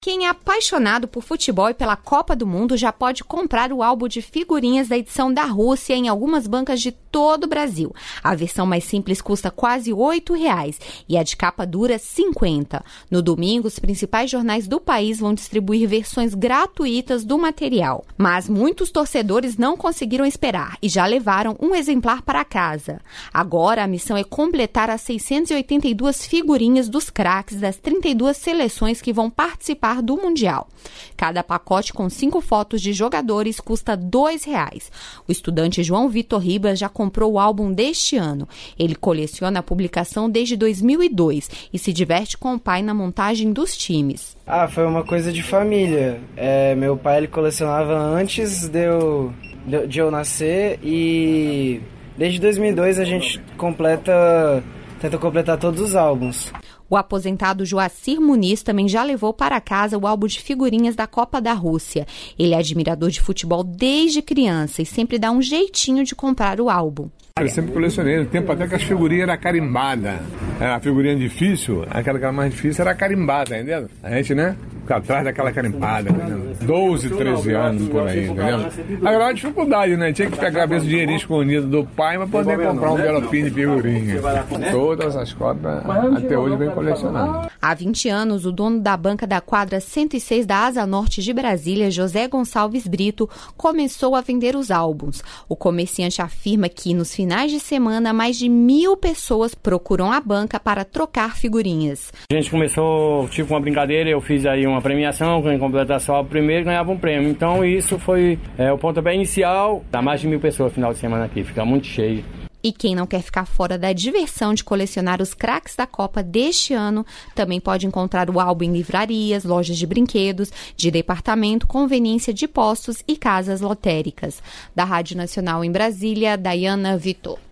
Quem é apaixonado por futebol e pela Copa do Mundo já pode comprar o álbum de figurinhas da edição da Rússia em algumas bancas de todo o Brasil. A versão mais simples custa quase R$ 8,00 e a de capa dura R$ 50. No domingo, os principais jornais do país vão distribuir versões gratuitas do material. Mas muitos torcedores não conseguiram esperar e já levaram um exemplar para casa. Agora, a missão é completar as 682 figurinhas dos craques das 32 seleções que vão participar do Mundial. Cada pacote com 5 fotos de jogadores custa R$ 2,00. O estudante João Vitor Ribas já comprou o álbum deste ano. Ele coleciona a publicação desde 2002 e se diverte com o pai na montagem dos times. Foi uma coisa de família. Meu pai ele colecionava antes de eu nascer e desde 2002 a gente tenta completar todos os álbuns. O aposentado Joacir Muniz também já levou para casa o álbum de figurinhas da Copa da Rússia. Ele é admirador de futebol desde criança e sempre dá um jeitinho de comprar o álbum. Eu sempre colecionei, no tempo até que as figurinhas eram carimbadas. A figurinha difícil, aquela que era mais difícil, era carimbada, entendeu? A gente, fica atrás daquela carimbada, entendeu? 12, 13 anos por aí, entendeu? Agora é uma dificuldade, Tinha que pegar esse dinheirinho escondido do pai para poder comprar um galopinho de figurinha. Todas as copas até hoje vem colecionando. Há 20 anos, o dono da banca da quadra 106 da Asa Norte de Brasília, José Gonçalves Brito, começou a vender os álbuns. O comerciante afirma que, nos finais de semana, mais de 1.000 pessoas procuram a banca para trocar figurinhas. A gente começou, uma brincadeira, eu fiz aí uma premiação, quem completasse o álbum primeiro ganhava um prêmio. Então isso foi o pontapé inicial. Dá mais de 1.000 pessoas no final de semana aqui, fica muito cheio. E quem não quer ficar fora da diversão de colecionar os craques da Copa deste ano, também pode encontrar o álbum em livrarias, lojas de brinquedos, de departamento, conveniência de postos e casas lotéricas. Da Rádio Nacional em Brasília, Dayana Vitor.